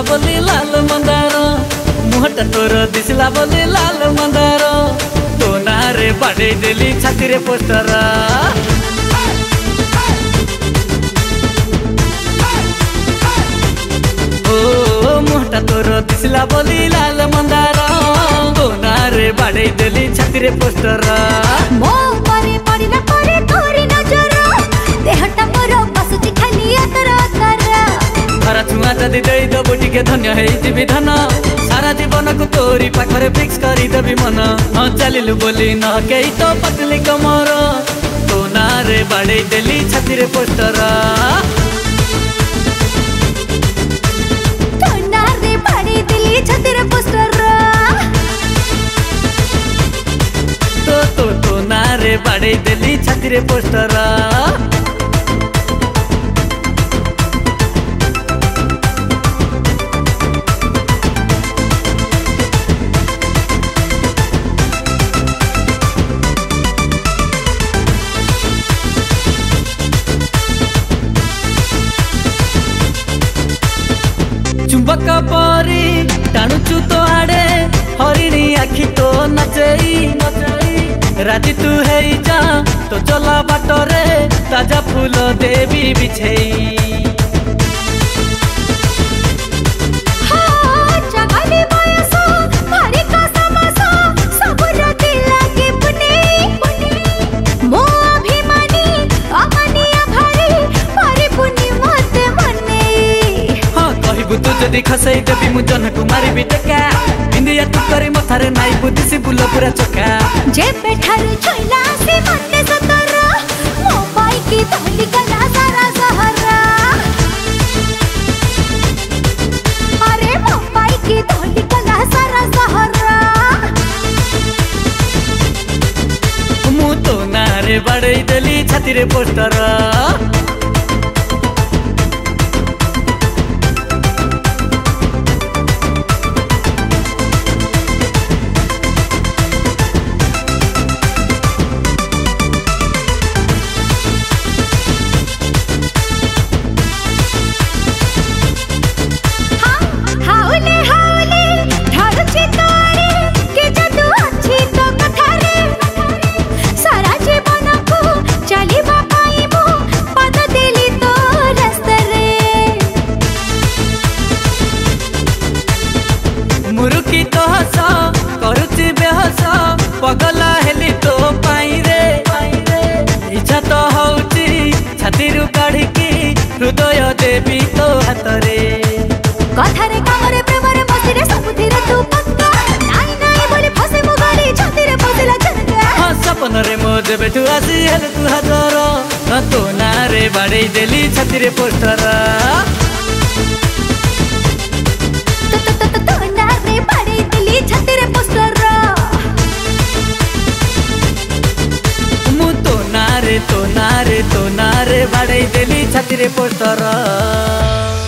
बोली लाल मंदार मुहटा तोर दिसला बोली लाल मंदार तो नारे बाड़े देली छाती रे पोस्टर ओ मुहटा तोर दिसला बोली लाल मंदार तो नारे बाड़े देली छाती रे पोस्टर मो परे पड़िला परे तोरी नजर देहटा मोर बसुची खाली अतर अतर हरा छुआ जदि देई दबो टिके धन्य हेइजिबि धन सारा जीवन को तोरी पाखरे फिक्स करी देबी मन हाँ चलिलु बोली न केही तो पतली कमर तो नारे बाड़े देली छाती रे पोस्टर तो नारे बाड़े देली छाती रे पोस्टर तो नारे बाड़े देली छाती रे पोस्टर चुंबक परी टाणुचु तो आड़े हरिणी आखि तो नचेई राजी तू है जा तो चला बाटरे ताजा फूल देवी बिछेई तू जदि खसई देवी मु जन कुमारी बिटका इंडिया तू करे मथारे नाई बुद्धि से बुल पूरा चका जे पेठार छोइला से मते सतर मो पाई की धली गला सारा सहरा अरे मो पाई की धली गला सारा सहरा मु तो नारे बाड़े देली छाती रे पोस्टर मुरुकी तो हस करुची बेहस पगला हेली तो पाई रे इच्छा तो हौची छाती रु काढ़ी हृदय देवी तो हाथ रे कथारे कामरे प्रेमरे मस्तीरे सबुथिरे तू पक्का नाई नाई बोली फसे मो गाड़ी छाती रे फसेला झटका हाँ सपन रे मो जेबे तू आसी हेले तू हाजर तो नारे बाड़े देली छाती रे पोस्टर तो नारे बाड़े देली छाती रे पोस्टर।